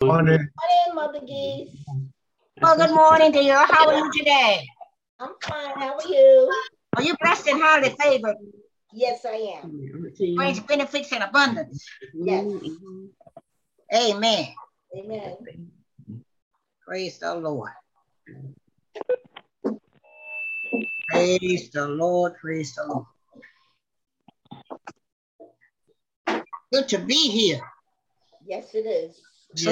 morning. Morning, Mother Geese. Well, good morning, dear. How are you today? I'm fine. How are you? Are you blessed and highly favored? Yes, I am. Grace, benefits, and abundance. Yes. Amen. Amen. Praise the Lord. Praise the Lord. Praise the Lord. Good to be here. Yes, it is.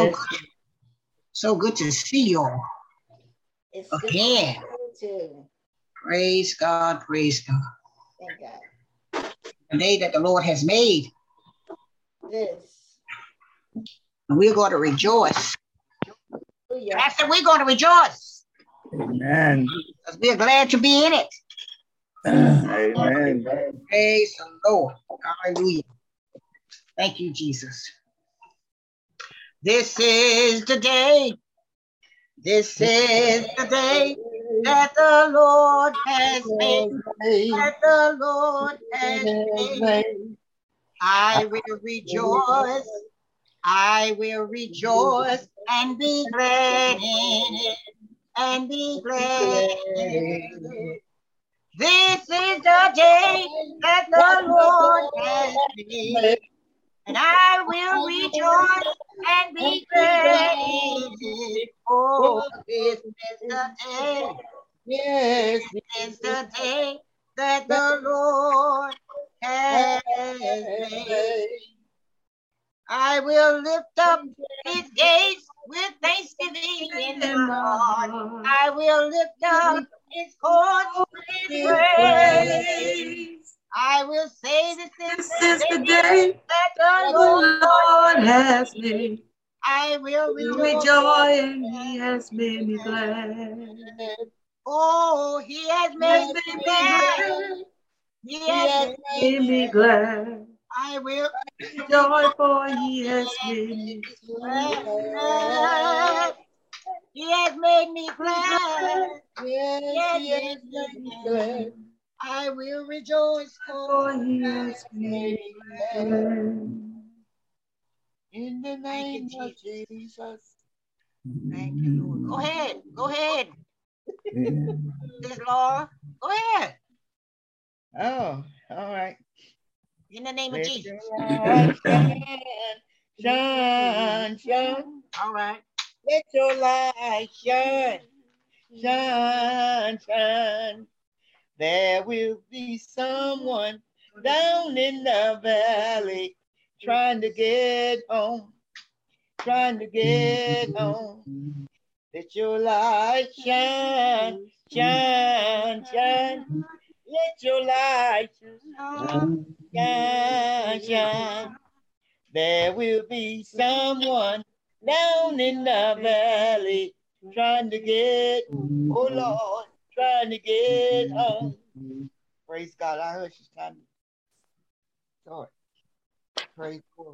So good to see you all. It's again. Too. Praise God. Praise God. Thank God. The day that the Lord has made. This. And we're going to rejoice. Yeah. I said we're going to rejoice. Amen. Because we're glad to be in it. Amen. Praise the Lord. Hallelujah. Thank you, Jesus. This is the day. This is the day that the Lord has made. That the Lord has made. I will rejoice. I will rejoice and be glad in it. And be glad in it. This is the day that the Lord has made. And I will rejoice and be glad in it. Oh, this is the day. Yes, this is the day that the Lord has made. I will lift up his gates with thanksgiving in my heart. I will lift up his courts with praise. I will say this is the day that the Lord has made. I will rejoice and he has made me glad. Oh, he has made me glad. He has made me glad. I will rejoice for he has made me glad. He has made me glad. Yes, he has made me glad. I will rejoice for he has made me glad. In the name of Jesus. Thank you, Lord. Go ahead. Go ahead. This Laura. Go ahead. Oh, all right. In the name of Jesus. Shine, shine. All right. Let your light shine, shine, shine. There will be someone down in the valley trying to get home, trying to get home. Let your light shine, shine, shine. Let your light shine, shine. There will be someone down in the valley trying to get, oh Lord, trying to get home. Praise God. I heard she's trying to start. Praise God.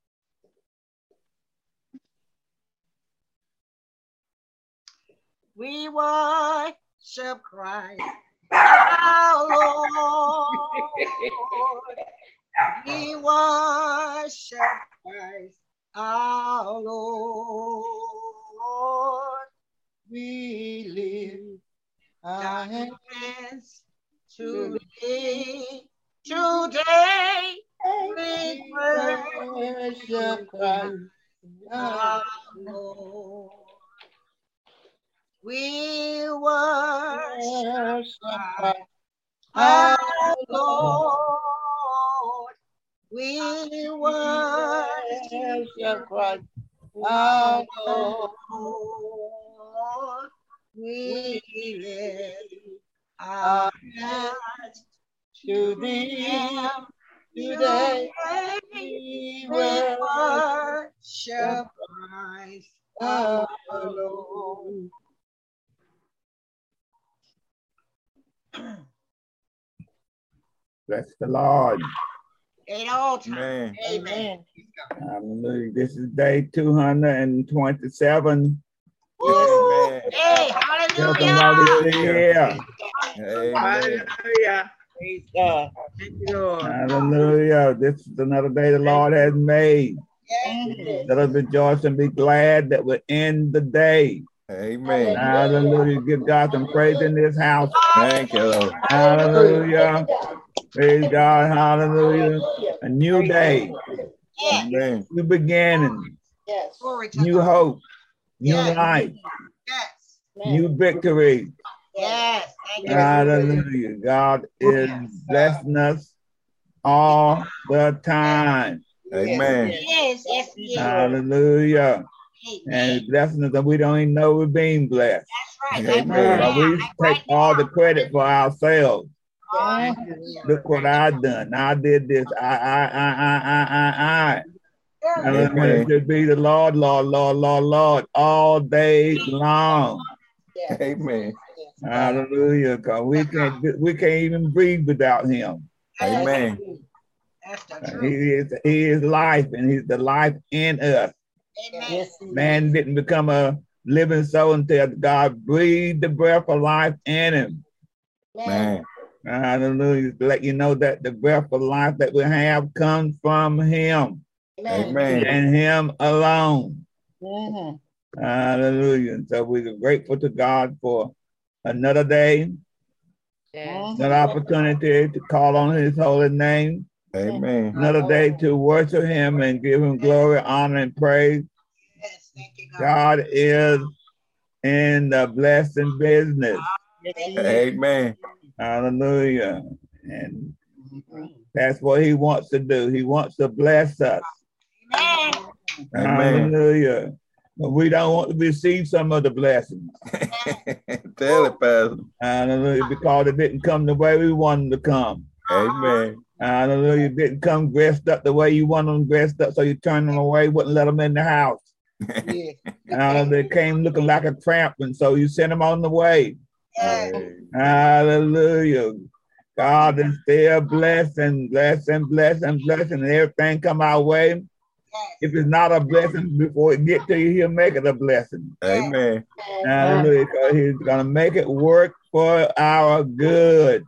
We worship Christ, our Lord. We worship Christ, our Lord. We lift our hands to thee today. We worship Christ, our Lord. We worship Christ, our Lord. We worship Christ, our Lord. We lift our hands to thee today. We worship Christ, our Lord. Bless the Lord. At all times. Amen. Amen. Hallelujah. This is day 227. Yes, hey, hallelujah. Hallelujah. Hallelujah. Praise God. Thank you, Lord. Hallelujah. This is another day the Lord has made. Yes, it is. Let us rejoice and be glad that we're in the day. Amen. Hallelujah. Give God some praise in this house. Thank you, Lord. Hallelujah. Praise God. Hallelujah. A new day. Yes. Amen. New beginning. Yes. Glory to New God. hope. New Yes. life. Yes. New victory. Yes. Thank you. Hallelujah. God is blessing us all the time. Amen. Yes. Yes. Yes. Hallelujah. And Amen. He's blessing us that we don't even know we're being blessed. That's right. Amen. But we take all the credit for ourselves. Hallelujah. Look what I done. I did this. I. Hallelujah. It should be the Lord, Lord, Lord, Lord, Lord, all day long. Yes. Amen. Hallelujah. Because we can't even breathe without him. Amen. That's the He truth. is life, and he's the life in us. Amen. Man didn't become a living soul until God breathed the breath of life in him. Man. Hallelujah. To let you know that the breath of life that we have comes from him Amen. and him alone. Hallelujah. And so we're grateful to God for another day, another opportunity to call on his holy name, Amen. another day to worship him and give him glory, honor, and praise. Yes. Thank you, God. God is in the blessing business. Amen. Hallelujah. And that's what he wants to do. He wants to bless us. Amen. Amen. Hallelujah. But we don't want to receive some of the blessings. Tell it, Pastor. Hallelujah. Because it didn't come the way we wanted to come. Amen. Hallelujah. It didn't come dressed up the way you want them dressed up, so you turned them away, wouldn't let them in the house. They came looking like a tramp, and so you sent them on the way. Yes. Hallelujah. God is still blessing, blessing, blessing, blessing, and everything come our way. If it's not a blessing before it get to you, he'll make it a blessing. Amen. Hallelujah. Because he's going to make it work for our good.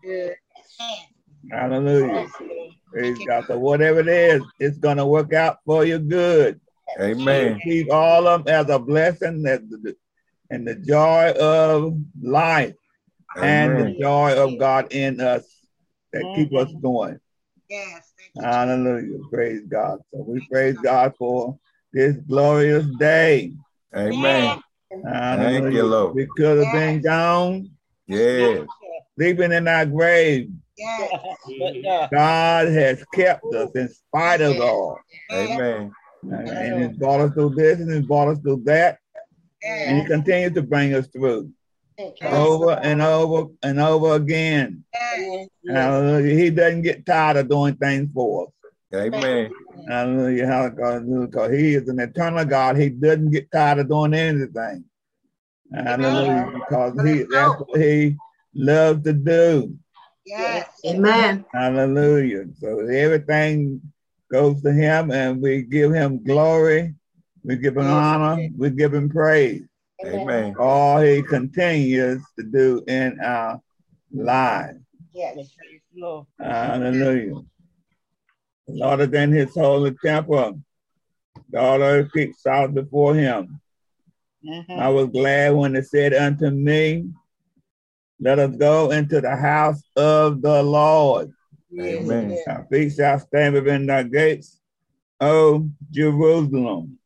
Hallelujah. Praise God. So whatever it is, it's going to work out for your good. Amen. Keep all of them as a blessing and the joy of life and the joy of God in us that keep us going. Yes. Hallelujah. Praise God. So we praise God for this glorious day. Amen. Hallelujah. Thank you, Lord. We could have been gone, Yes. sleeping in our grave. Yes. God has kept us in spite of all. Amen. And he's brought us through this and he's brought us through that. And he continues to bring us through over and over and over again. Hallelujah. He doesn't get tired of doing things for us. Amen. Hallelujah. Hallelujah. Because he is an eternal God. He doesn't get tired of doing anything. Hallelujah. Because that's what he loves to do. Yes. Amen. Hallelujah. So everything goes to him and we give him glory. We give him honor. We give him praise. Amen. All he continues to do in our lives. Yes. Hallelujah. The Lord is in his holy temple. Daughter keeps out before him. I was glad when they said unto me, let us go into the house of the Lord. Amen. Our feet shall stand within thy gates, O Jerusalem.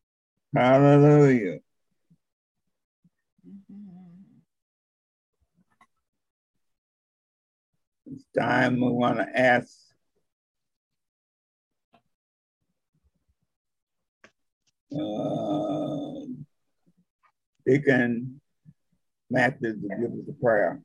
Hallelujah. It's time we want to ask Deacon Matthews to give us a prayer.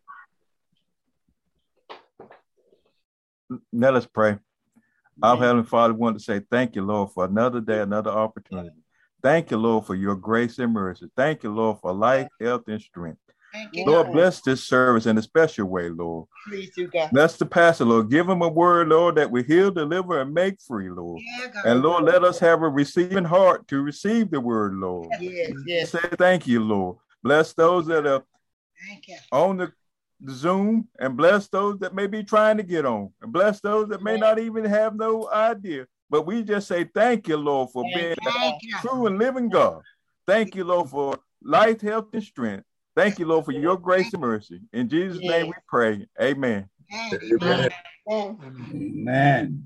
Let us pray. Our Heavenly Father, we want to say thank you, Lord, for another day, another opportunity. Thank you, Lord, for your grace and mercy. Thank you, Lord, for life, health, and strength. Lord, bless this service in a special way, Lord. Bless the pastor, Lord. Give him a word, Lord, that will heal, deliver, and make free, Lord. And Lord, let us have a receiving heart to receive the word, Lord. Yes. Say thank you, Lord. Bless those that are on the Zoom, and bless those that may be trying to get on, and bless those that may not even have no idea, but we just say thank you, Lord, for being a true and living God. Thank you, Lord, for life, health, and strength. Thank you, Lord, for your grace and mercy. In Jesus' name we pray. Amen. Amen. Amen.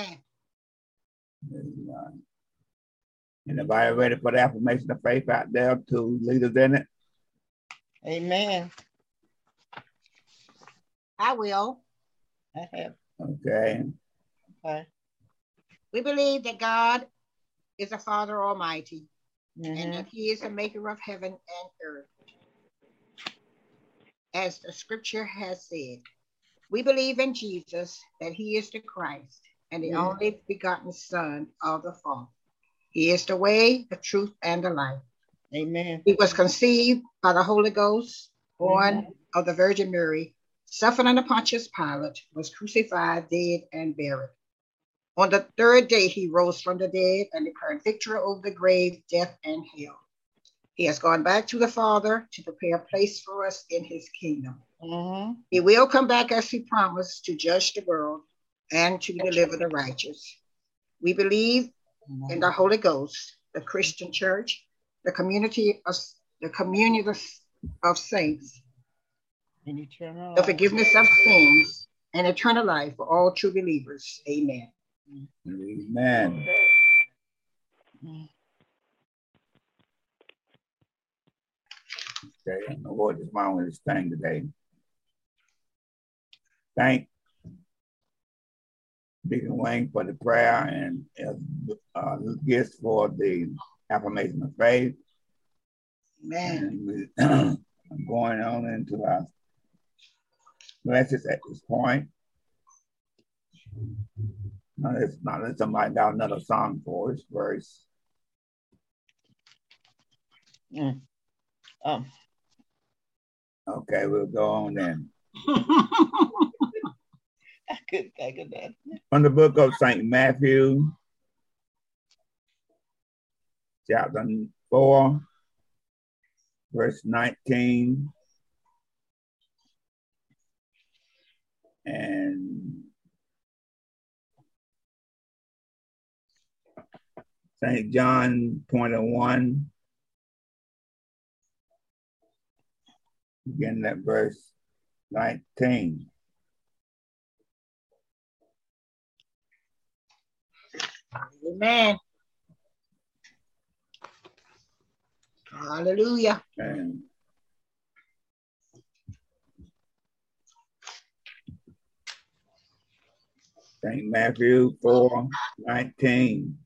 Amen. Anybody ready for the affirmation of faith out there? Two leaders in it. Amen. I will. I have. Okay. Okay. We believe that God is a Father Almighty, Mm-hmm. and that He is the maker of heaven and earth. As the scripture has said, we believe in Jesus, that He is the Christ and the only begotten Son of the Father. He is the way, the truth, and the life. Amen. He was conceived by the Holy Ghost, born of the Virgin Mary, suffered under Pontius Pilate, was crucified, dead, and buried. On the third day, He rose from the dead and declared victory over the grave, death, and hell. He has gone back to the Father to prepare a place for us in His kingdom. Mm-hmm. He will come back as He promised to judge the world and to deliver the righteous. We believe in the Holy Ghost, the Christian Church, the communion of saints, And eternal the life. forgiveness of sins, and eternal life for all true believers. Amen. Amen. Okay, I don't know what is wrong with this thing today. Thank Deacon Wayne for the prayer and gifts for the affirmation of faith. Amen. And I'm going on into our message at this point. Now, let somebody got another song for this verse. Okay, we'll go on then. I couldn't think of that. From the book of St. Matthew, chapter 4, verse 19. And St. John 21, again at verse 19. Amen. Hallelujah. And St. Matthew 4:19.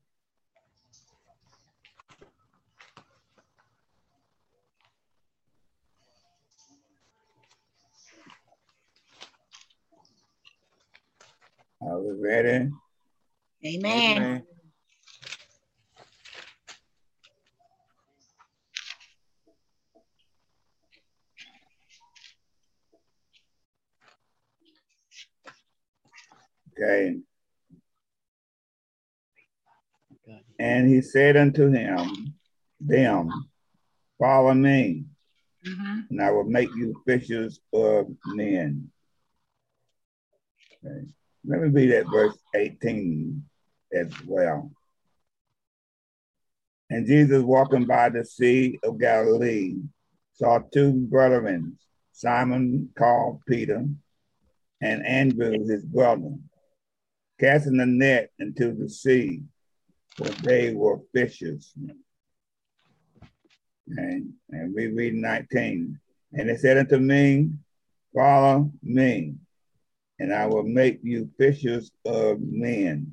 Are we ready? Amen. Amen. Okay. And he said unto them, follow me, and I will make you fishers of men. Okay. Let me read that verse 18 as well. And Jesus, walking by the Sea of Galilee, saw two brethren, Simon called Peter, and Andrew his brother, casting the net into the sea, for they were fishers. And we read 19. And they said unto me, follow me, and I will make you fishers of men.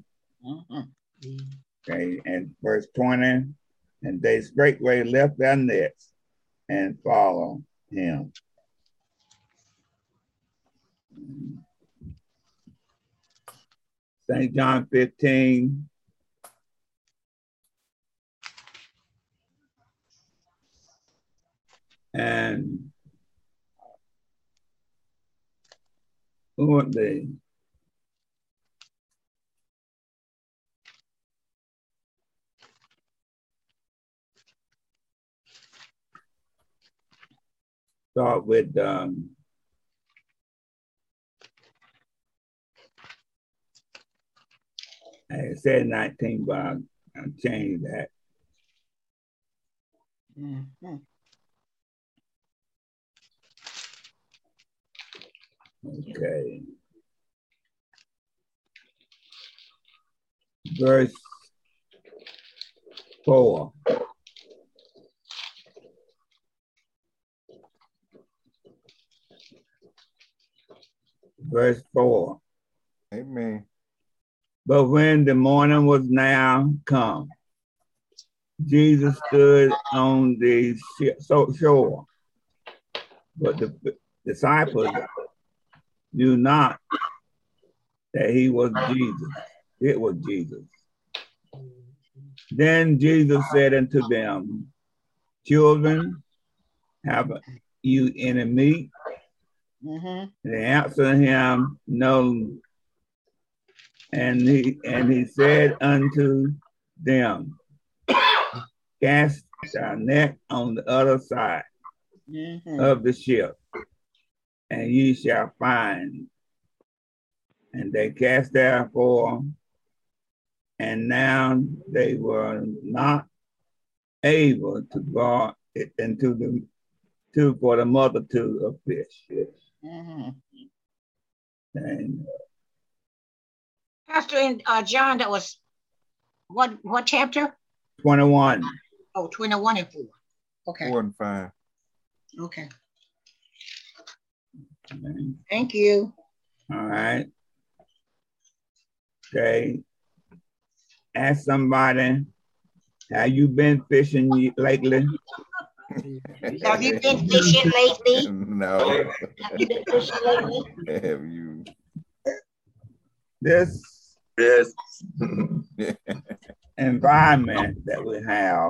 Okay, and verse 20, and they straightway left their nets and followed him. St. John 15. And who would they? Start with St. said 19, but I'll change that. Mm-hmm. Okay. Verse 4. Verse 4. Amen. But when the morning was now come, Jesus stood on the shore, but the disciples knew not that he was Jesus. It was Jesus. Then Jesus said unto them, Children, have you any meat? Mm-hmm. And they answered him, No. And he said unto them, Cast thy net on the other side of the ship, and ye shall find. And they cast therefore, and now they were not able to go it into for the multitude of fish. Mm-hmm. And Pastor, in John, that was what chapter? 21. Oh, 21 and 4. Okay. 4 and 5. Okay. Okay. Thank you. All right. Okay. Ask somebody, have you been fishing lately? Have you been fishing lately? No. Have you been fishing lately? Have you? This environment that we have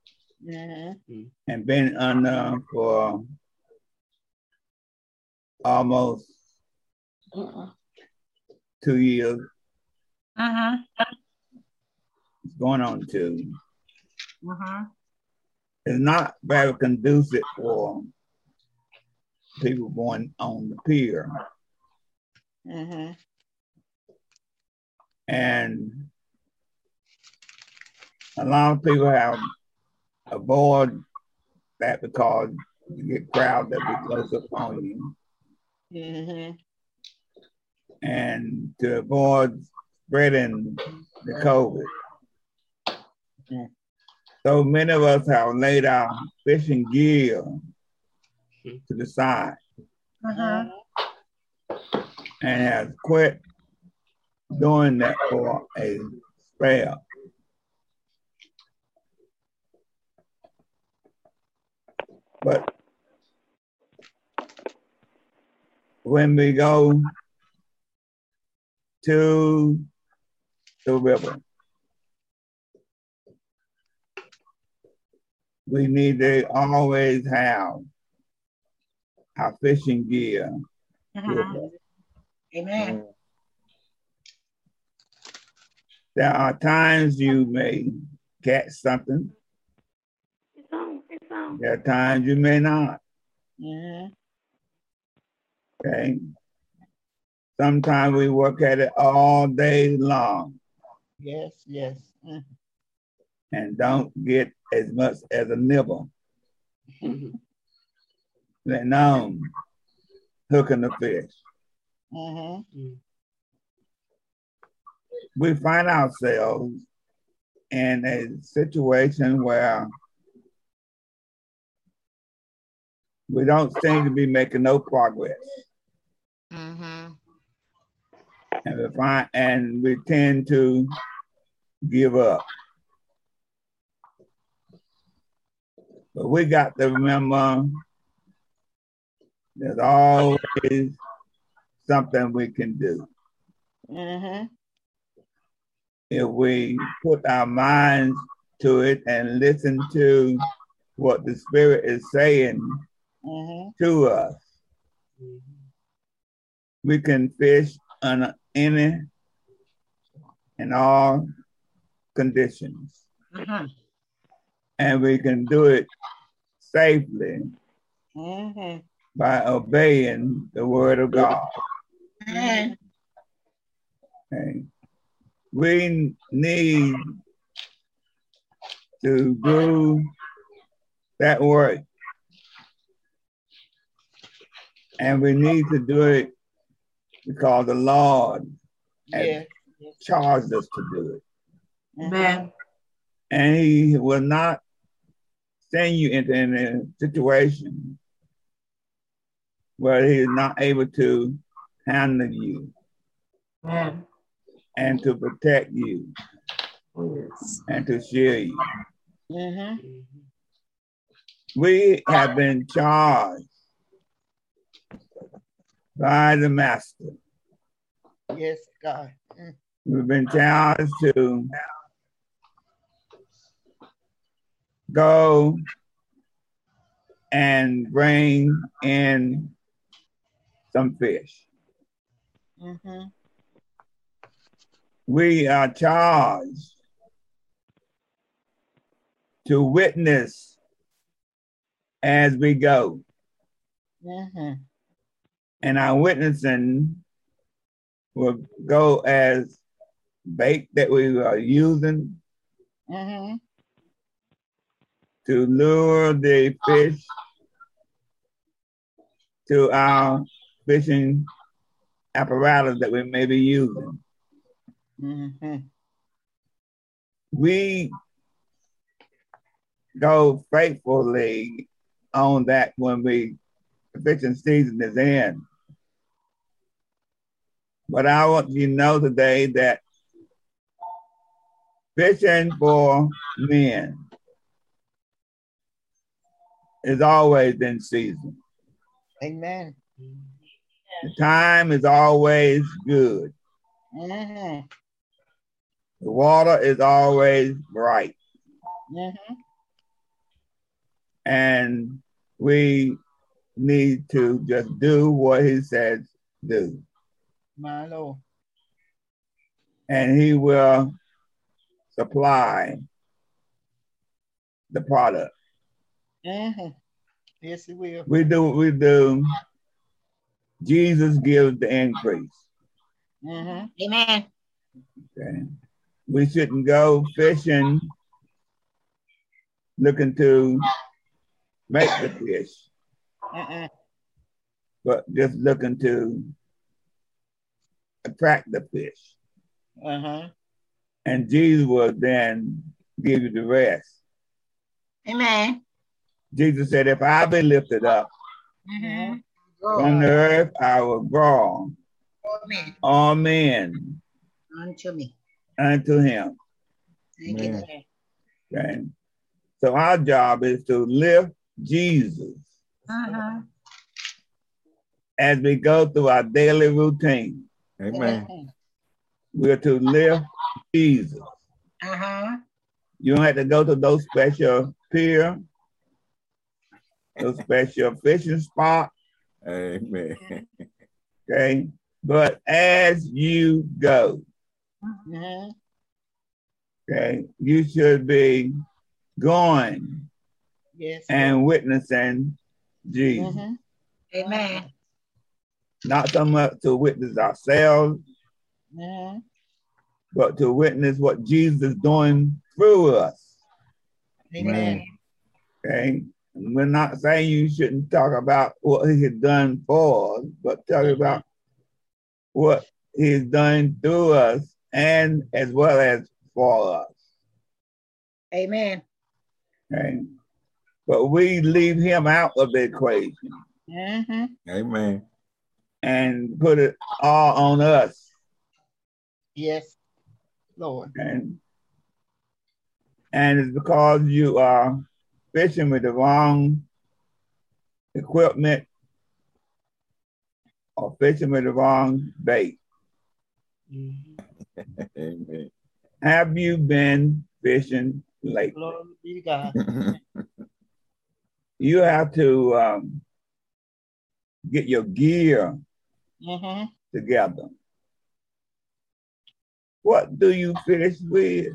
and been under for almost 2 years. It's going on 2. It's not very conducive for people going on the pier. And a lot of people have avoided that because you get crowds that be close up on you. And to avoid spreading the COVID. So many of us have laid our fishing gear to the side and have quit doing that for a spell. But when we go to the river, we need to always have our fishing gear with us. Amen. There are times you may catch something. There are times you may not. Okay. Sometimes we work at it all day long. Yes. And don't get as much as a nibble. Letting on hooking the fish. We find ourselves in a situation where we don't seem to be making no progress. And we tend to give up. But we got to remember there's always something we can do. If we put our minds to it and listen to what the Spirit is saying to us, we can fish under any and all conditions. And we can do it safely by obeying the word of God. Okay. we need to do that work. And we need to do it because the Lord has charged us to do it. Amen. And he will not send you into a situation where he is not able to handle you. Amen. And to protect you. Yes. And to shield you. We have been charged by the Master. Yes, God. We've been charged to go and bring in some fish. We are charged to witness as we go. And our witnessing will go as bait that we are using to lure the fish to our fishing apparatus that we may be using. We go faithfully on that when the fishing season is in. But I want you to know today that fishing for men is always in season. Amen. The time is always good. The water is always bright. And we need to just do what he says do. My Lord. And he will supply the product. Yes, he will. We do what we do. Jesus gives the increase. Amen. Okay. We shouldn't go fishing looking to make the fish, but just looking to attract the fish. And Jesus will then give you the rest. Amen. Jesus said, if I be lifted up from the earth, I will draw all men Unto me. unto him. Thank you. Okay. So our job is to lift Jesus as we go through our daily routine. Amen. We're to lift Jesus. You don't have to go to those special pier, those special fishing spot. Amen. Okay. But as you go, okay, you should be going and witnessing Jesus. Amen. Not so much to witness ourselves, but to witness what Jesus is doing through us. Amen. Okay. We're not saying you shouldn't talk about what he has done for us, but talk about what he's done through us and as well as for us. Amen. Okay. But we leave him out of the equation Amen. and put it all on us. Yes, Lord. And it's because you are fishing with the wrong equipment or fishing with the wrong bait. Amen. Have you been fishing lately? Glory be to God. You have to get your gear together. What do you fish with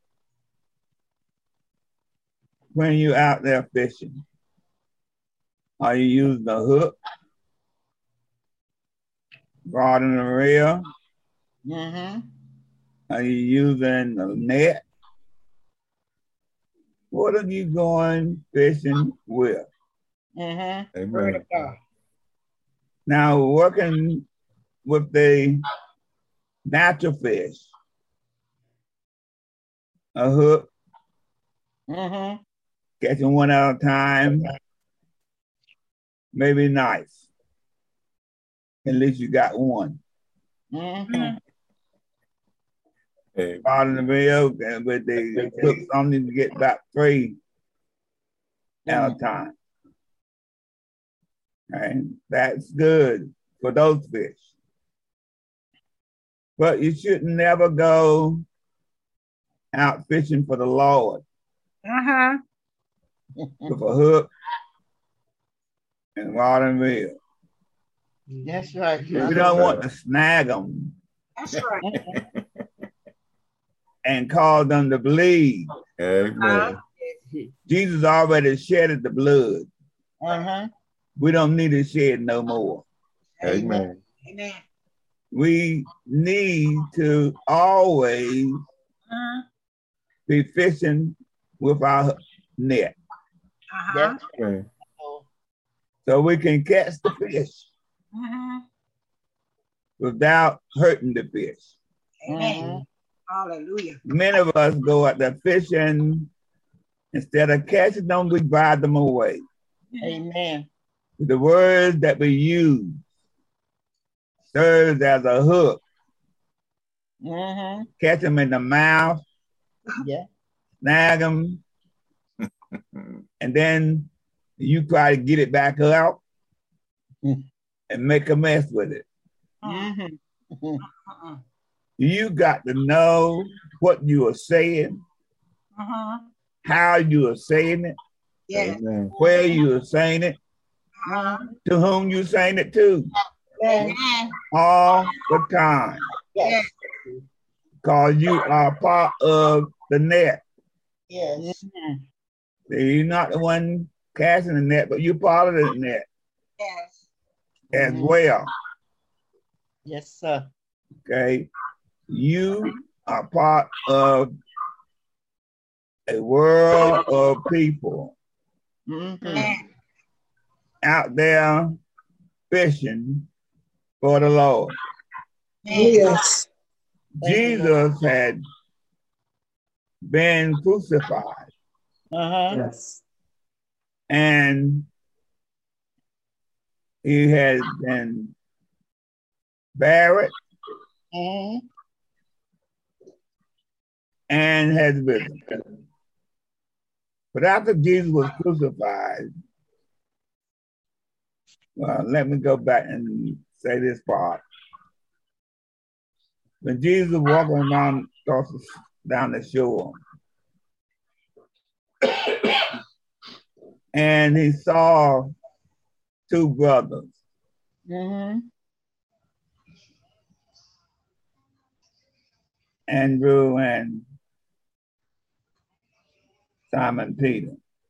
when you're out there fishing? Are you using a hook, rod and a reel, Are you using a net? What are you going fishing with? Amen. Now, working with the natural fish, a hook, catching one at a time, maybe nice. At least you got one. Out in the reel, but they took something to get about 3 at a time. And that's good for those fish. But you should never go out fishing for the Lord with a hook and rod and reel. That's right. You don't want to snag them. That's right. And cause them to bleed. Amen. Jesus already shedded the blood. We don't need to shed no more. Amen. Amen. We need to always be fishing with our net. That's Amen. So we can catch the fish without hurting the fish. Amen. Hallelujah. Many of us go out there fishing. Instead of catching them, we drive them away. Amen. The words that we use serves as a hook. Catch them in the mouth, snag them, and then you try to get it back out and make a mess with it. You got to know what you are saying, how you are saying it, Amen. where you are saying it, to whom you saying it to, all the time. Yes. Because you are part of the net. Yes. You're not the one casting the net, but you're part of the net Yes. as well. Yes, sir. Okay. You are part of a world of people out there fishing for the Lord. Yes. Jesus had been crucified Yes. and he had been buried and has risen. But after Jesus was crucified, well, let me go back and say this part. When Jesus was walking around down the shore, and he saw 2 brothers. Andrew and Simon Peter.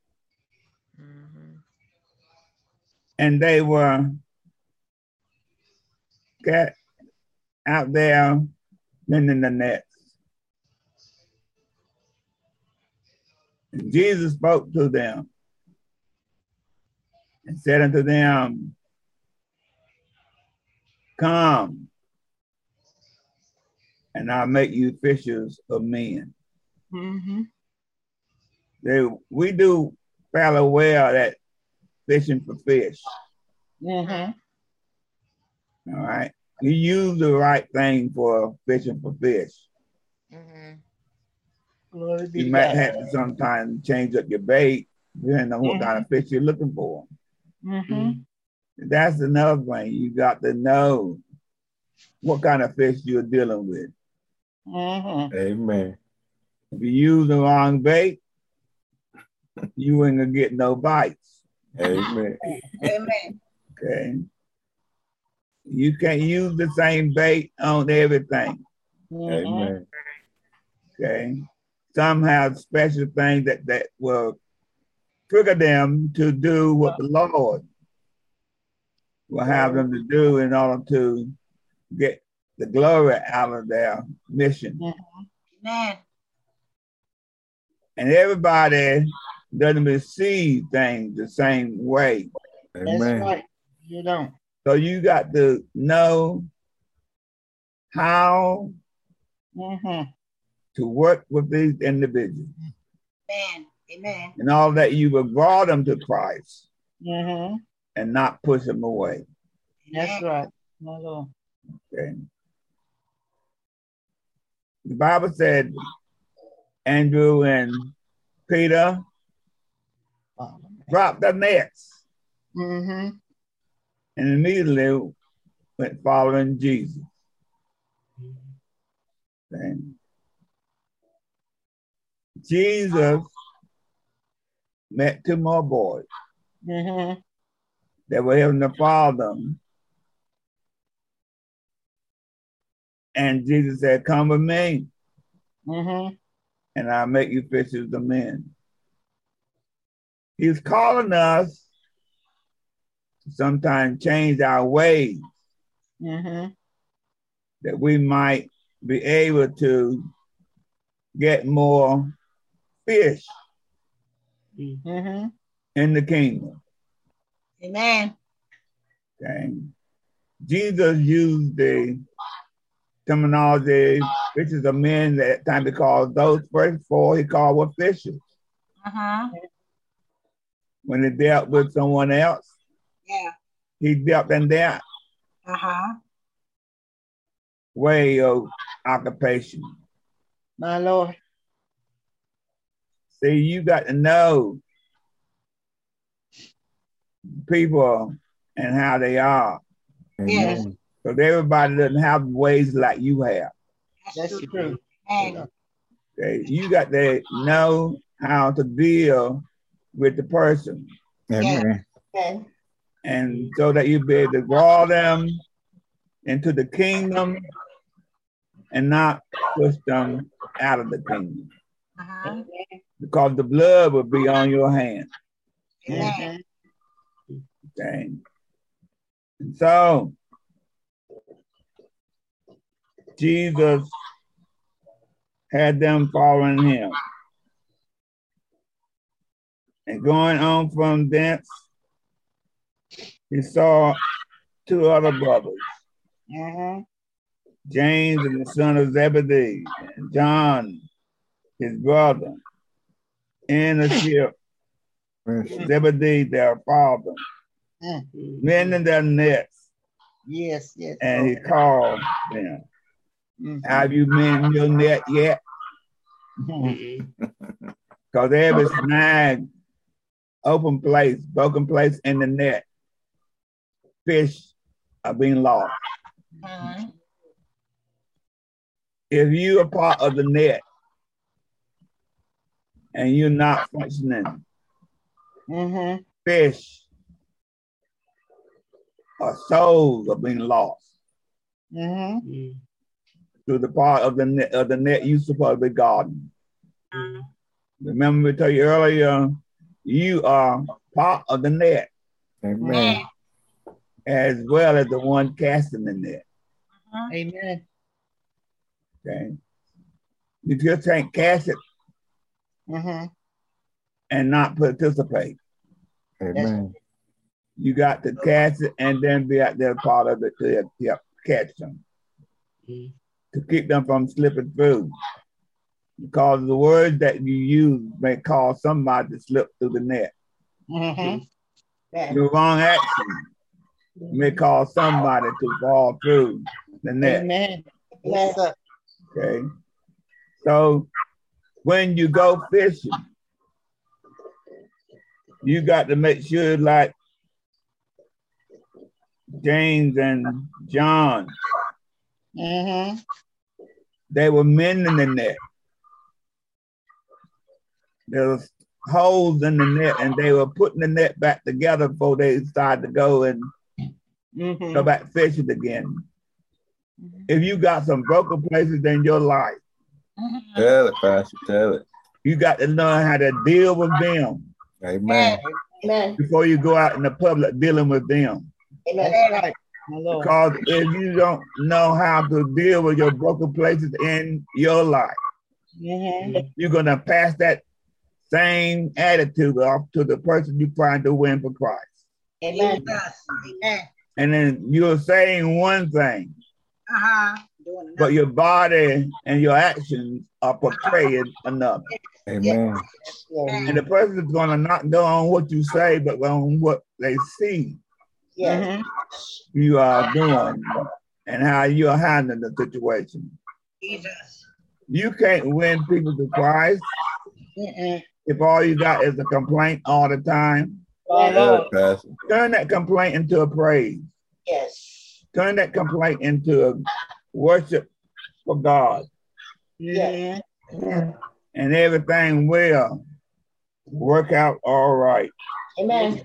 And they were out there mending the nets. And Jesus spoke to them and said unto them, "Come, and I'll make you fishers of men." We do fairly well at fishing for fish. All right. You use the right thing for fishing for fish. Glory be You to might God. have to sometimes change up your bait, depending on what kind of fish you're looking for. That's another thing. You got to know what kind of fish you're dealing with. Amen. If you use the wrong bait, you ain't gonna get no bites. Amen. Amen. Okay. You can't use the same bait on everything. Amen. Okay. Some have special things that will trigger them to do what the Lord will have them to do in order to get the glory out of their mission. Amen. And everybody doesn't receive things the same way. That's right. You don't. So you got to know how to work with these individuals. Amen. Amen. And all that you will draw them to Christ and not push them away. That's right. My Lord. Okay. The Bible said Andrew and Peter dropped their nets and immediately went following Jesus. Okay. Jesus met two more boys that were having to follow them. And Jesus said, come with me, and I'll make you fishers of men. He's calling us to sometimes change our ways that we might be able to get more fish in the kingdom. Amen. Okay. Jesus used the terminology, fishes of men, that time he called those first four, he called were fishers. When he dealt with someone else, he dealt in their way of occupation. My Lord. See, you got to know people and how they are. Yes. Because everybody doesn't have ways like you have. That's true. Okay? You got to know how to deal with the person. Amen. And so that you be able to draw them into the kingdom and not push them out of the kingdom. Because the blood will be on your hand. Okay. And so Jesus had them following him. And going on from thence, he saw two other brothers, James and the son of Zebedee, and John, his brother, in a ship, Zebedee, their father, mending their nets. Yes, yes. And he called them. Have you mended your net yet? Because every snag, open place, broken place in the net, fish are being lost. If you are part of the net and you're not functioning, fish or souls are being lost. To the part of the net you're supposed to be guarding. Remember me tell you earlier, you are part of the net. Amen. As well as the one casting the net. Amen. Okay. You just can't cast it and not participate. Amen. You got to cast it and then be out there part of it to catch them. To keep them from slipping through. Because the words that you use may cause somebody to slip through the net. The wrong action may cause somebody to fall through the net. Amen. Yes, sir. Okay. So when you go fishing, you got to make sure, like James and John, they were mending the net. There was holes in the net and they were putting the net back together before they started to go and go back fishing again. If you got some broken places in your life, tell it, Pastor, tell it. You got to learn how to deal with them. Amen. Amen. Before you go out in the public dealing with them. Amen. That's right. Because if you don't know how to deal with your broken places in your life, you're going to pass that same attitude off to the person you're trying to win for Christ. Amen. Amen. And then you're saying one thing, but your body and your actions are portraying another. Amen. And the person is going to not go on what you say, but on what they see you are doing and how you're handling the situation. Jesus. You can't win people to Christ if all you got is a complaint all the time. Turn that complaint into a praise. Yes. Turn that complaint into a worship for God. Yeah. And everything will work out all right. Amen.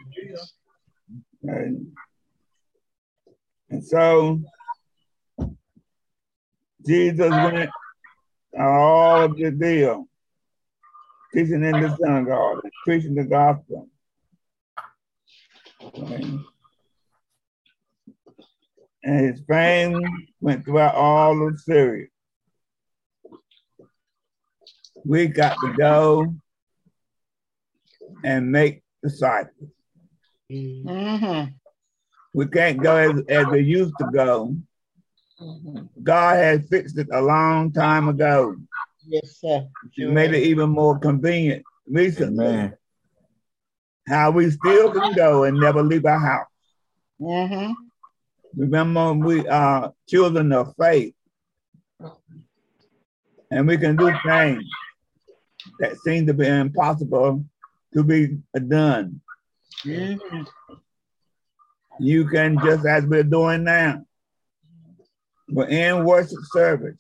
And so Jesus went all of the deal, teaching in the synagogue, preaching the gospel. And his fame went throughout all of Syria. We got to go and make disciples. We can't go as we used to go. God has fixed it a long time ago. Yes, sir. He made it even more convenient recently. Amen. How we still can go and never leave our house. Remember, we are children of faith. And we can do things that seem to be impossible to be done. You can, just as we're doing now. We're in worship service,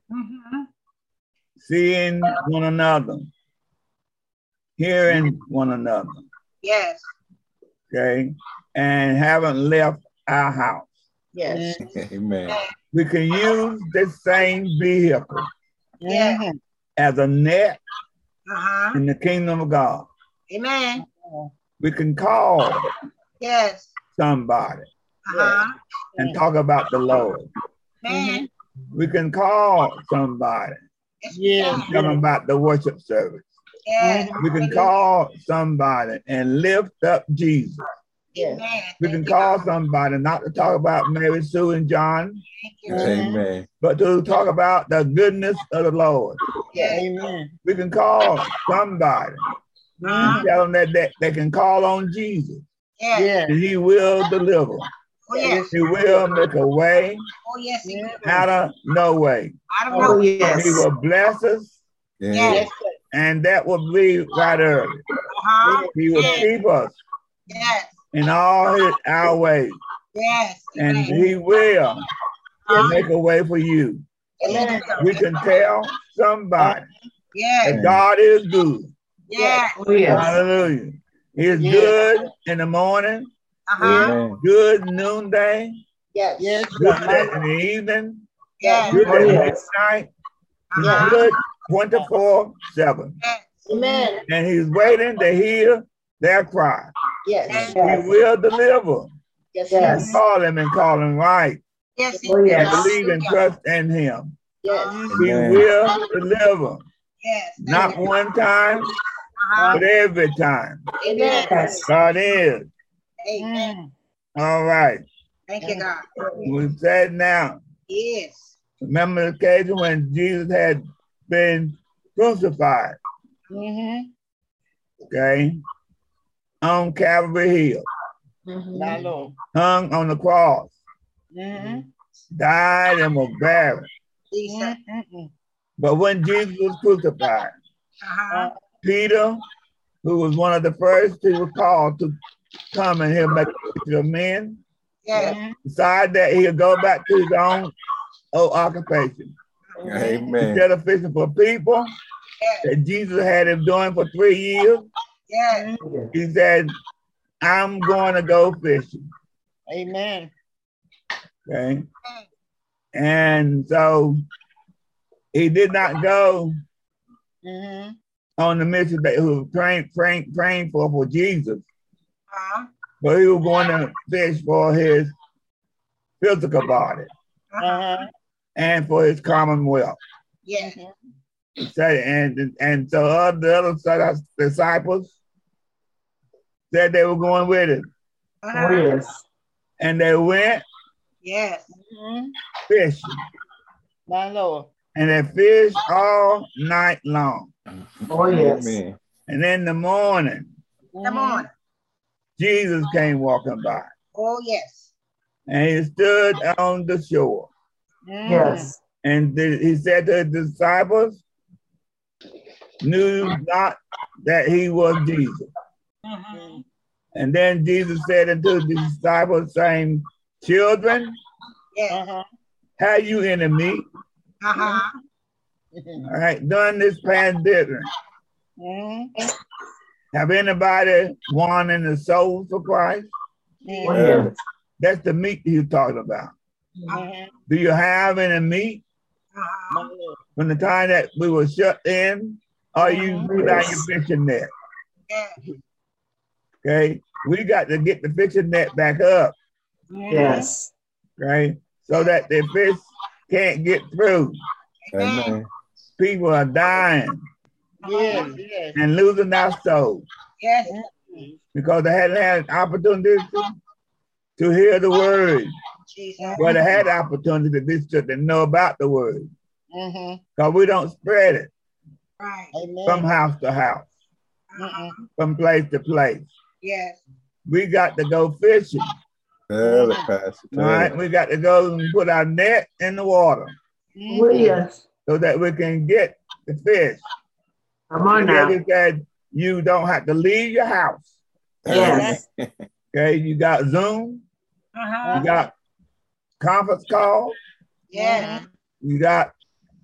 seeing one another, hearing one another. Yes. Okay, and haven't left our house. Yes. Amen. We can use this same vehicle as a net in the kingdom of God. Amen. We can call somebody and talk about the Lord. Man. We can call somebody and tell them about the worship service. We can call somebody and lift up Jesus. We can call somebody not to talk about Mary, Sue, and John, Amen. but to talk about the goodness of the Lord. We can call somebody and tell them that they can call on Jesus. And he will deliver. He will make a way out of no way. He will bless us. And that will be right early. He will keep us in all our ways. And he will make a way for you. We can tell somebody that God is good. Hallelujah. He is good in the morning, good noonday, good in the evening, good at midnight, good 24/7. And he's waiting to hear their cry. He will deliver. Call him and call him right. And believe and trust in him. He will deliver. Not one time, but every time. God is. All right. Thank you, God. We said now. Yes. Remember the occasion when Jesus had been crucified. Okay. On Calvary Hill. Hung on the cross. Died and was buried. But when Jesus was crucified, Peter, who was one of the first who was called to come and he'll make a men, decided that he'll go back to his own occupation. Amen. Instead of fishing for people that Jesus had him doing for 3 years, he said, I'm going to go fishing. Amen. Okay. And so he did not go on the mission that he was praying for Jesus. But he was going to fish for his physical body and for his commonwealth. Yes. And so the other disciples said they were going with him. Oh, yes. And they went Yes. fishing. My Lord. And they fished all night long. Oh, yes. Amen. And in the morning, Come on. Jesus came walking by. Oh, yes. And he stood on the shore. Yes. And he said to his disciples, knew not that he was Jesus. And then Jesus said unto the disciples, saying, children, Yes. have you any meat? All right, during this pandemic, have anybody won in the soul for Christ? Oh, yes. That's the meat he's talking about. Do you have any meat from the time that we were shut in? Or you put down your fishing net? Okay, we got to get the fishing net back up. Yes. Okay, so that the fish can't get through. Amen. People are dying and losing their soul Yes. because they hadn't had opportunity to hear the word. Jesus. But they had the opportunity to know about the word. Because we don't spread it Right. from house to house, from place to place. Yes. We got to go fishing. Tell it, Pastor. All right, we got to go and put our net in the water Oh, yes. so that we can get the fish. Come on now. He said you don't have to leave your house. Yes. Okay, you got Zoom, you got conference call, Yes. you got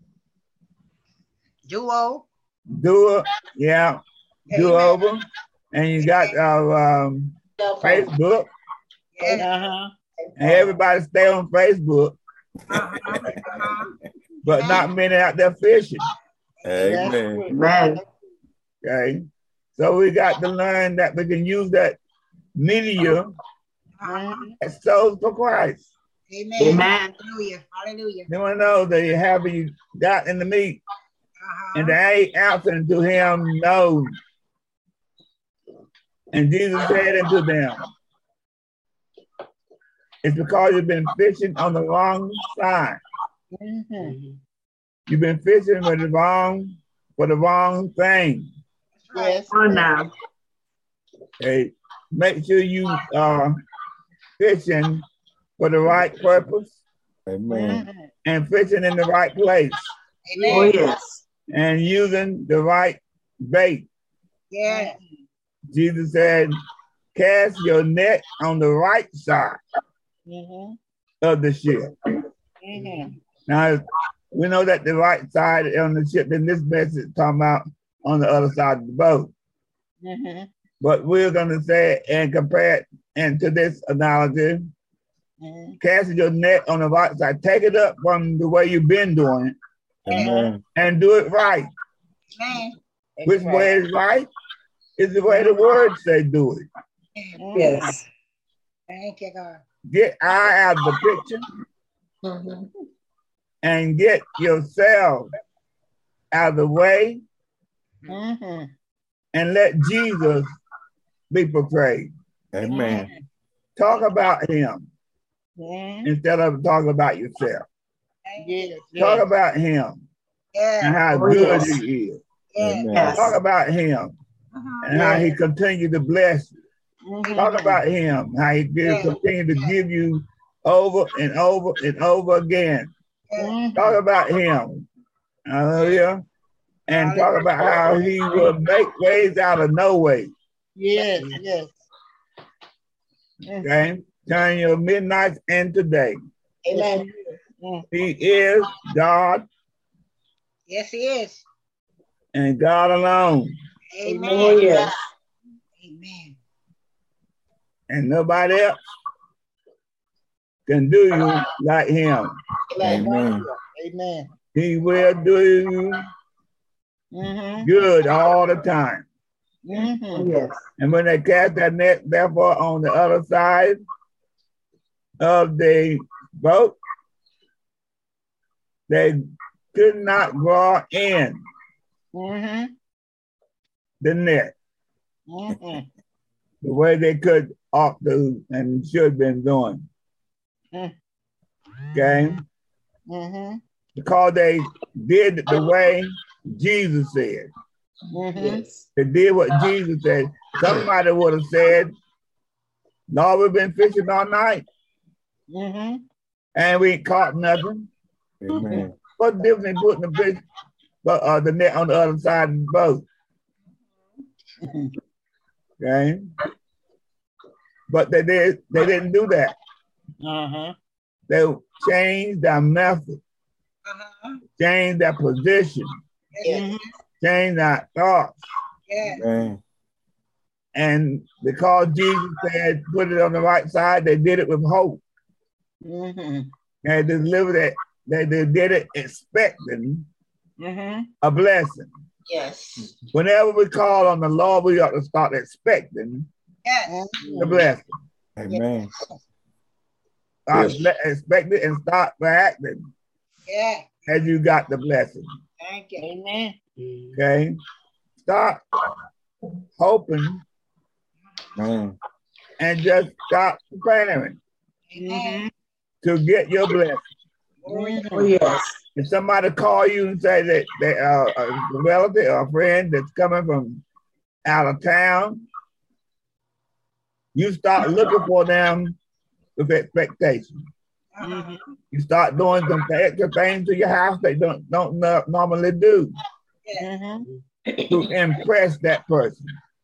Duo. do over, and you got Facebook, Yes. and everybody stay on Facebook, but not many out there fishing. Amen. Amen. Okay, so we got to learn that we can use that media as souls for Christ. Amen. Amen. Hallelujah. Hallelujah. You want to know that you have you got in the meat, and they ain't answering to him no. And Jesus said unto them, it's because you've been fishing on the wrong side. You've been fishing for the wrong thing. Yes. Come on now. Okay, make sure you are fishing for the right purpose Amen. and fishing in the right place Oh, Amen. yes. and using the right bait. Yes. Jesus said, cast your net on the right side of the ship. Now, we know that the right side on the ship in this message is talking about on the other side of the boat. But we're going to say and compare it into this analogy, cast your net on the right side. Take it up from the way you've been doing it Amen. and do it right. Amen. Which way is right? Is the way the word say do it. Yes. Thank you, God. Get I out of the picture and get yourself out of the way and let Jesus be portrayed. Amen. Talk about him instead of talking about yourself. Talk about him and Yes. how Oh, good yes. he is. Yes. Amen. Talk about him and how he continue to bless you. Talk about him, how he continue to give you over and over and over again. Talk about him. Hallelujah. And talk about how he will make ways out of no way. Yes, yes. Okay? Turn your midnights into day. Amen. He is God Yes, he is. and God alone. Amen. Oh, yes. Amen. And nobody else can do you like him. Amen. Amen. He will do you good all the time. Oh, yes. And when they cast that net, therefore, on the other side of the boat, they could not draw in Mm-hmm. the net Mm-hmm. the way they could ought to and should have been doing. Okay? Mm-hmm. Because they did the way Jesus said. Mm-hmm. Yes. They did what Jesus said. Somebody would have said, Lord, we've been fishing all night Mm-hmm. and we ain't caught nothing. Amen. What's the difference in putting the net on the other side of the boat? Okay? But they didn't do that. Uh-huh. They changed their method, changed their position, Mm-hmm. changed their thoughts. Amen. And because Jesus said, put it on the right side, they did it with hope. Mm-hmm. They delivered it. They did it expecting Mm-hmm. a blessing. Yes. Whenever we call on the Lord, we ought to start expecting Yes. the blessing. Amen. Start expect it and start reacting Yeah. as you got the blessing. Thank you. Amen. Okay? Start hoping Man. and just start preparing Amen. to get your blessing. Oh, yes. If somebody call you and say that they are a relative or a friend that's coming from out of town, you start looking for them with expectation. Mm-hmm. You start doing some extra things to your house they don't normally do Mm-hmm. to impress that person.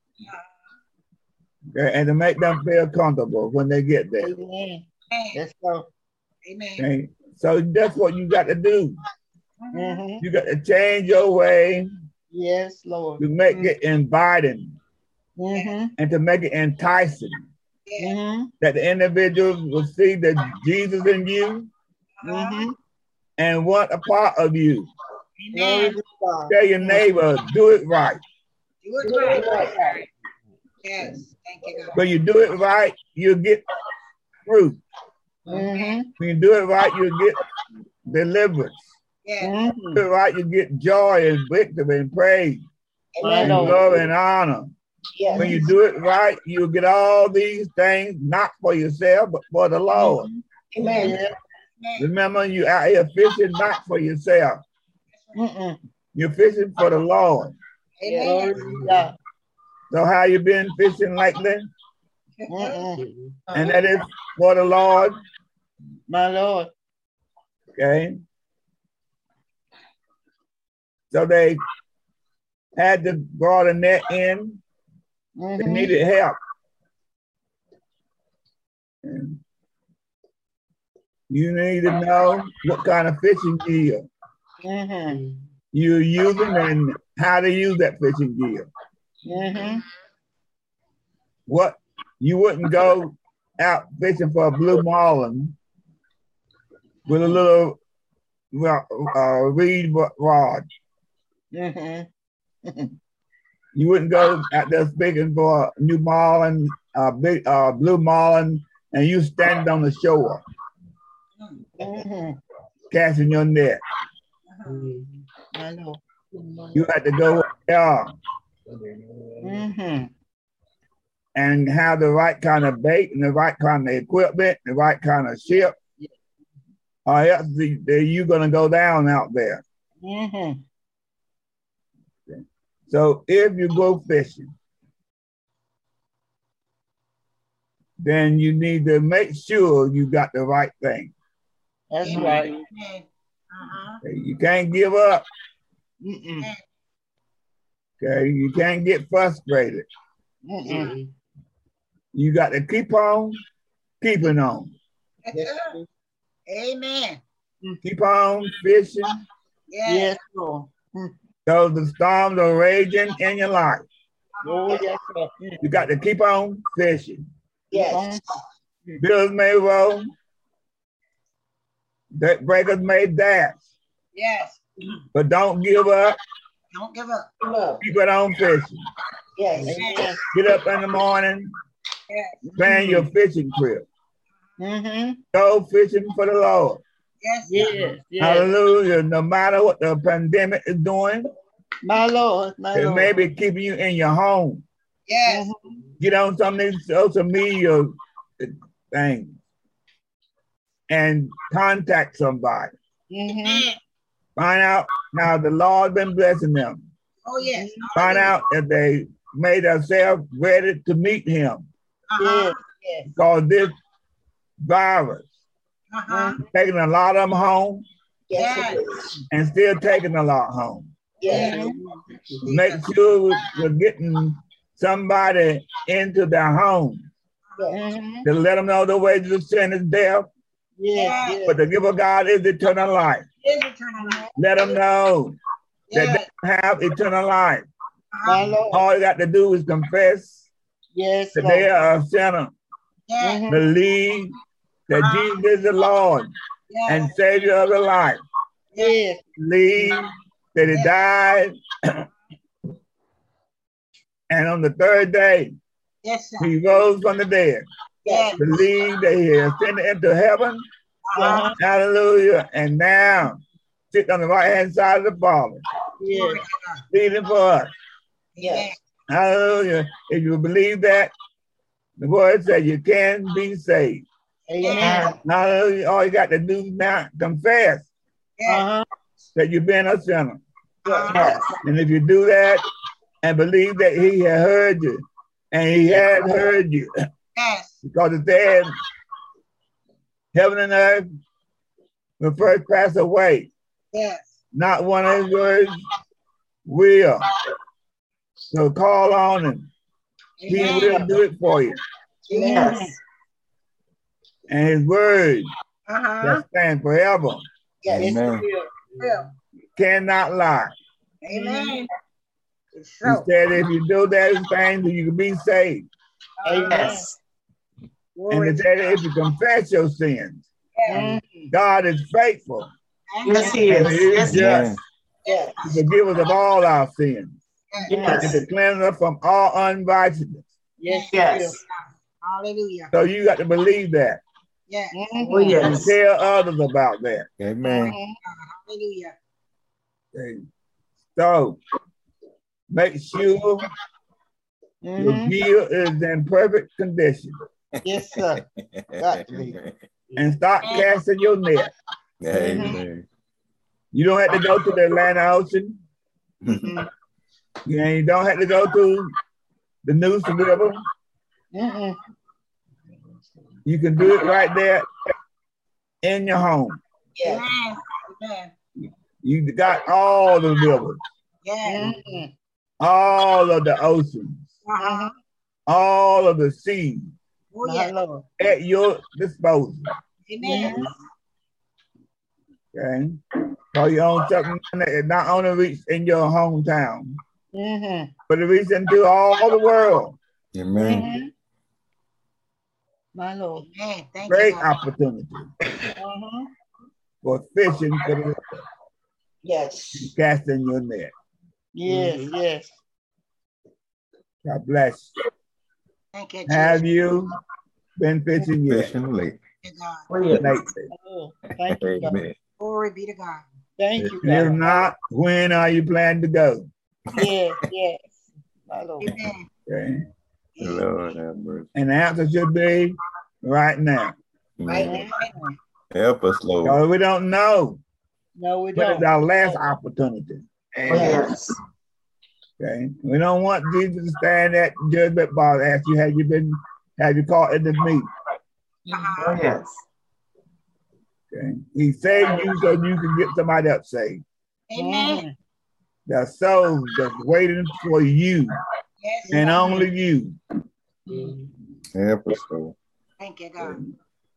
Okay, and to make them feel comfortable when they get there. Amen. Amen. Let's go. Amen. Okay? So that's what you got to do. Mm-hmm. You got to change your way Yes, Lord. to make it inviting Mm-hmm. and to make it enticing. Mm-hmm. That the individuals will see that Jesus in you Mm-hmm. and want a part of you. Glory Amen. to God. Tell your neighbor, do it right. Do it right. Yes. Thank you, God. When you do it right, you'll get fruit. Mm-hmm. When you do it right, you'll get deliverance. Yes. Mm-hmm. Do it right, you get joy and victory and praise I and know. glory and honor. Yes. When you do it right, you'll get all these things, not for yourself, but for the Lord. Amen. Yeah. Remember, you out here fishing not for yourself. Mm-mm. You're fishing for the Lord. Glory Amen. to God. So how you been fishing lately? Mm-mm. And that is for the Lord. My Lord. Okay. So they had to draw the net in. They Mm-hmm. needed help. And you need to know what kind of fishing gear Mm-hmm. you're using and how to use that fishing gear. Mm-hmm. What you wouldn't go out fishing for a blue marlin with a little reed rod. Mm-hmm. You wouldn't go out there fishing for a new marlin, big blue marlin, and you stand on the shore Mm-hmm. casting your net. I know. You had to go there Mm-hmm. and have the right kind of bait and the right kind of equipment, the right kind of ship, or else you're going to go down out there. Mm-hmm. So if you go fishing, then you need to make sure you got the right thing. That's right. Amen. Uh-huh. Okay? You can't give up. Mm-mm. Okay, you can't get frustrated. Mm-mm. You got to keep on keeping on. Amen. Keep on fishing. Yes. Yes, Lord. Though the storms are raging in your life, Oh, yes, Lord. you got to keep on fishing. Yes. Bills may roll, that breakers may dash, Yes. but don't give up. Don't give up. Love. Keep it on fishing. Yes. Amen. Get up in the morning, Yes. plan your fishing trip. Go fishing for the Lord. Yes. Yes. Yes. Hallelujah. No matter what the pandemic is doing, My Lord. My it Lord. may be keeping you in your home. Yes. Get on some of these social media things and contact somebody. Find out now the Lord been blessing them. Oh, yes. Find out if they made themselves ready to meet him. Yes. Yes. Because this virus taking a lot of them home Yes. and still taking a lot home. Yes. Make sure we're getting somebody into their home to let them know the wages of sin is death, Yes. but the gift of God is eternal life. Let them know that they have eternal life. My Lord. All you got to do is confess Yes. that they are a sinner. Believe that Jesus is the Lord and Savior of their life. Yes. Believe that he died and on the third day he rose from the dead. Believe that he ascended into heaven. Hallelujah. And now sit on the right hand side of the Father. Yes. Pleading for us. Yes. Hallelujah. If you believe that, the word says you can be saved. Amen. Hallelujah. All you got to do now, confess that you've been a sinner. Yes. And if you do that and believe that he has heard you, and he has heard you, because it said, heaven and earth will first pass away. Not one of his words will. So call on him. He will do it for you. Yes. And his word that stands forever Amen. cannot lie. Amen. He said if you do those things, you can be saved. Yes. And he said if you confess your sins, God is faithful. Yes, he And is. he is Yes, he just is. to forgive us of all our sins and Yes. to cleanse us from all unrighteousness. Yes. Yes. Hallelujah. So you got to believe that Yes. Oh, and yes. tell others about that. Amen. Hallelujah. Okay. So make sure your gear is in perfect condition Yes, sir. Got to be. and start casting your net. Amen. You don't have to go to the Atlantic Ocean. You don't have to go to the Neuse River. You can do it right there in your home. Amen. You got all the rivers, Yes. all of the oceans, all of the seas Oh, My yes. Lord. at your disposal. Amen. Okay? So you own something that not only reach in your hometown, but it reach into all the world. Amen. My Lord. Amen. Thank Great you, God. opportunity for fishing for the Yes. casting your net. Yes. Yes. God bless you. Thank you, Have Jesus. you been fishing yet Fishing late. Thank you, God. Oh, yes. lately? Oh, thank you, God. Amen. Glory be to God. Thank you, And if God. not, when are you planning to go? Yes. Yes. My Lord. Amen. Okay. Lord have mercy. And the answer should be right now. Amen. Help us, Lord. So we don't know No, we when don't. it's our last opportunity. Oh, yes. Okay. We don't want Jesus to stand at the judgment bar and ask you, have you caught in the meat? Oh, yes. Okay. He saved you so you can get somebody else saved. Amen. The soul that's waiting for you Yes. and only you. Help us, Lord. Thank you, God.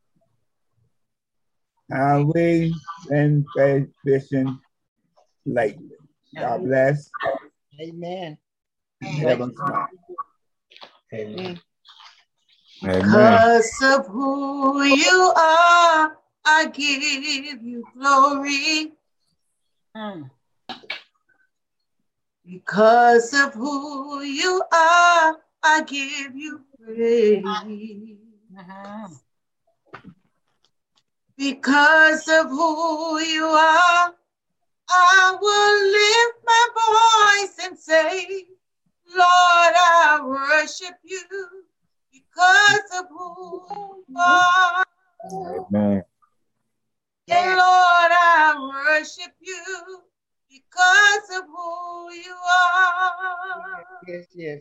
Have we been fishing lately? God bless. Amen. Heaven smile. Amen. Amen. Because of who you are, I give you glory. Because of who you are, I give you praise. Because of who you are, I will lift my voice and say, Lord, I worship you because of who you are. Amen. And Lord, I worship you because of who you are. Yes, yes.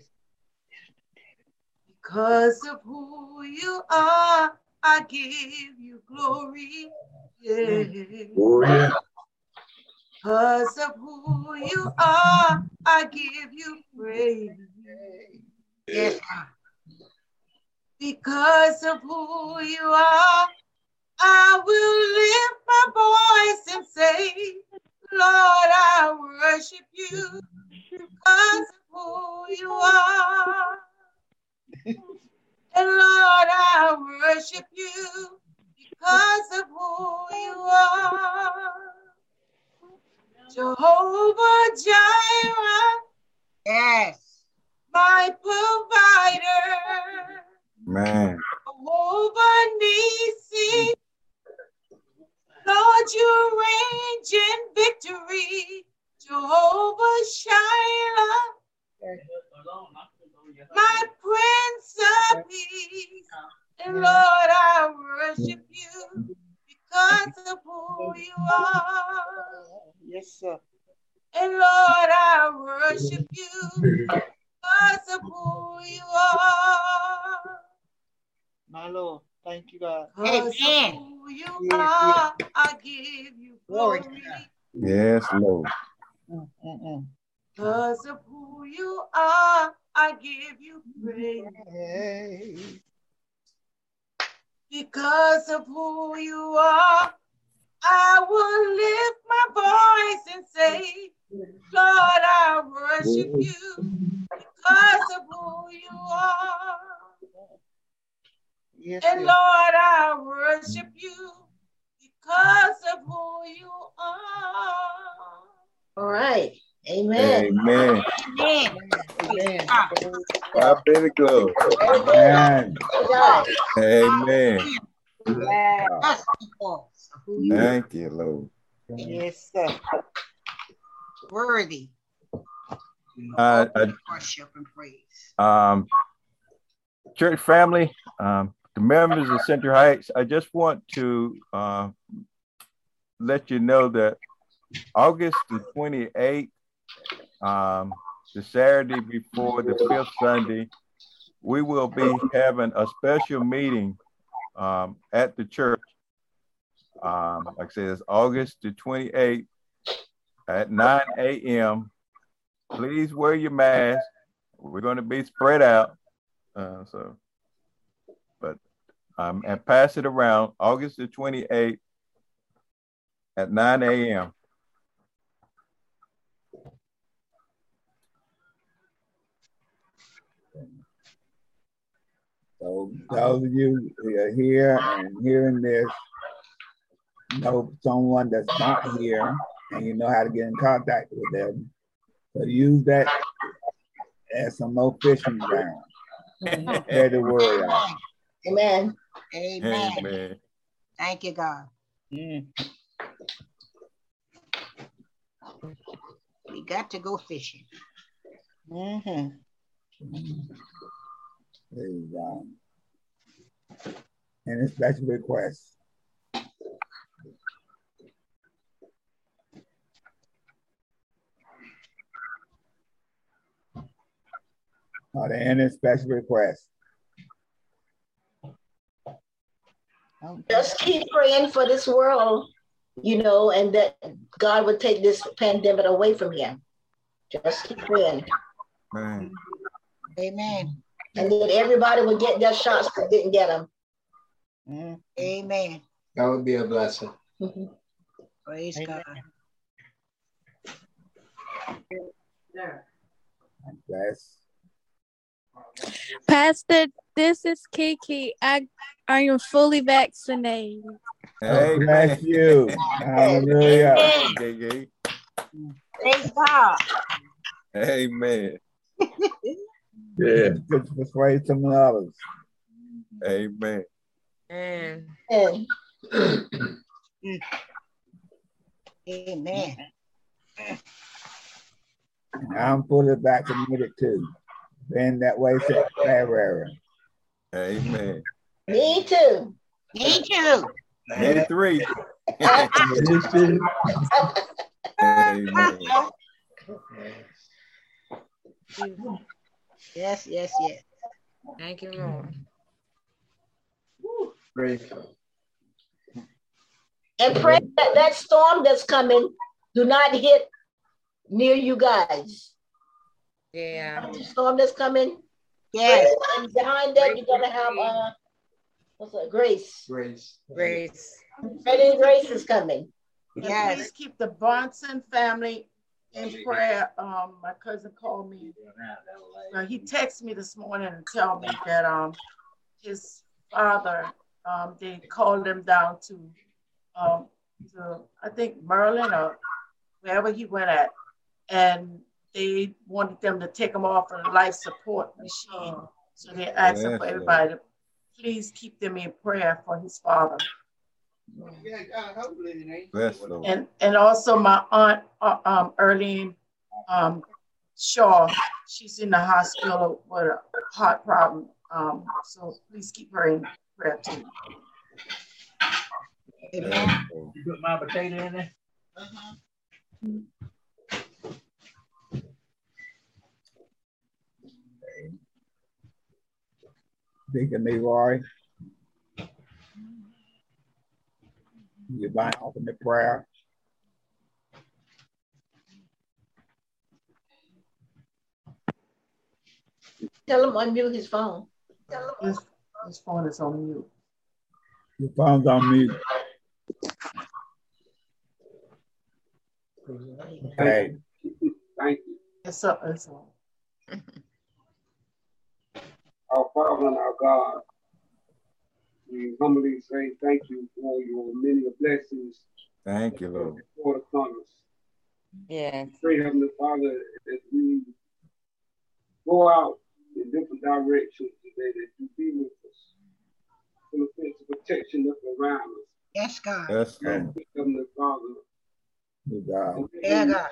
Because of who you are, I give you glory. Yeah. Because of who you are, I give you praise. Yes. Because of who you are, I will lift my voice and say, Lord, I worship you because of who you are. And Lord, I worship you because of who you are. Jehovah Jireh, Yes. my provider. Man. Jehovah Nissi, Lord, you reign in victory. Jehovah Shiloh, my Prince of Peace. And Lord, I worship you because of who you are. Yes, sir. And Lord, I worship you because of who you are. My Lord. Thank you, God. Because of who you are, I give you glory. Yes, Lord. Because of who you are, I give you praise. Because of who you are, I will lift my voice and say, Lord, I worship you because of who you are. Yes, And Lord, I worship you because of who you are. All right. Amen. Amen. Amen. Amen. God be the glory. Amen. God. Amen. Yes, people. Who you Thank you, Lord. Yes, sir. Worthy. Worship and praise. Church family, the members of Central Heights, I just want to let you know that August the 28th, the Saturday before the 5th Sunday, we will be having a special meeting at the church. Like I said, it's August the 28th at 9 a.m. Please wear your mask. We're going to be spread out. And pass it around August the 28th at 9 a.m. So those of you who are here and hearing this, know someone that's not here and you know how to get in contact with them. So use that as some more fishing ground. Spread the word out. Amen. Amen. Amen. Thank you, God. Mm. We got to go fishing. Mm-hmm. Praise God. Any special requests? Are there any special requests? Just keep praying for this world, and that God would take this pandemic away from here. Just keep praying. Amen. Amen. And that everybody would get their shots that didn't get them. Amen. That would be a blessing. Praise God. Bless. Pastor, this is Kiki. I am fully vaccinated. God bless you. Hallelujah. Praise God. Amen. Yeah. Good to persuade some others. Amen. And Amen. I'm fully vaccinated too. Been that way since February. Amen. Me too. Me too. Me three. Amen. Yes, yes, yes. thank you, Lord. And pray that that storm that's coming do not hit near you guys. Yeah. The storm that's coming. Yes. And behind that, you're gonna have what's that? Grace. Grace. Freddie Grace is coming. Yes. Please keep the Bronson family in prayer. My cousin called me. He texted me this morning and tell me that his father, they called him down to I think Maryland or wherever he went at, and they wanted them to take him off of the life support machine. So they're asking for everybody to please keep them in prayer for his father. Bless Lord. And also my aunt Erlene Shaw, she's in the hospital with a heart problem. So please keep her in prayer too. Amen. You put my potato in there? Deacon Leroy, you might open the prayer. Tell him unmute his phone. His phone is on mute. Your phone's on mute. Okay. Thank you. It's up. It's on. Our Father and our God, we humbly say thank you for your many blessings. Thank you, Lord. For upon us. Yes. Pray, Heavenly Father, as we go out in different directions today, that you be with us. For the sense of protection up around us. Yes, God. Yes, Lord. Heavenly Father. God. Yeah, God.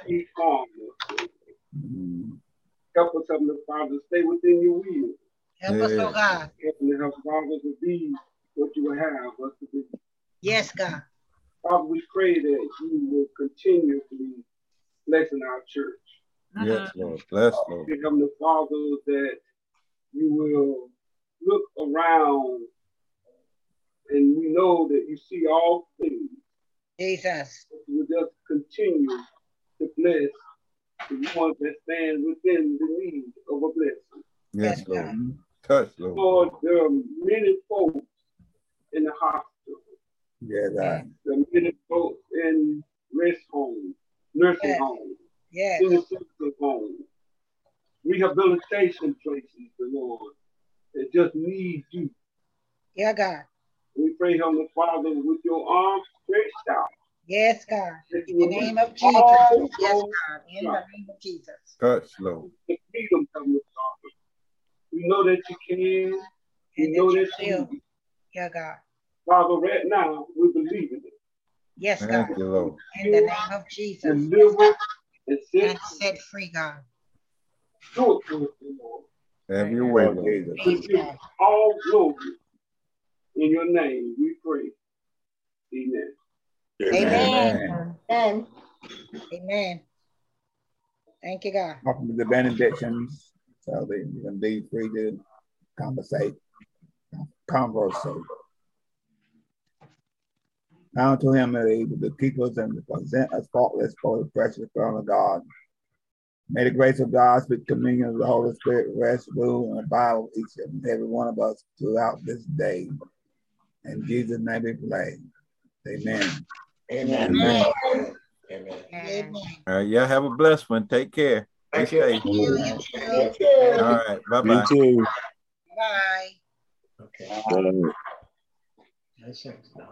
Help us, Heavenly Father, stay within your will. Help us, oh God. Help Father to be what you will have us to be. Yes, God. Father, we pray that you will continuously blessing our church. Yes, Lord. Bless, Lord. Heavenly Father, that you will look around and we know that you see all things. Jesus. You will just continue to bless the ones that stand within the need of a blessing. Yes, Lord. Touch, Lord. Lord, there are many folks in the hospital. Yeah, God. There are many folks in rest homes, nursing homes, in the assisted homes, rehabilitation places, the Lord, that just need you. Yeah, God. We pray, Heavenly Father, with your arms stretched out. Yes, God. In the name of Jesus. Yes, God. In the name of Jesus. Touch, Lord. Freedom, Heavenly Father. We know that you can. We know that you will. Yeah, God. Father, right now, we believe in it. Yes, God. Thank you, Lord. In the name of Jesus. Deliver and set free, God. Do it for us, Lord. Have your way, Lord. We give all glory. In your name, we pray. Amen. Amen. Amen. Amen. Thank you, God. Welcome to the benedictions. So they can be free to conversate. Now to him are able to keep us and to present us faultless for the precious throne of God. May the grace of God, speak communion of the Holy Spirit, rest, rule, and abide with each and every one of us throughout this day. In Jesus' name we pray. Amen. Amen. Amen. Amen. Amen. All right, y'all have a blessed one. Take care. Thank you. You too. All right. Bye-bye. You too. Bye. Okay. Bye.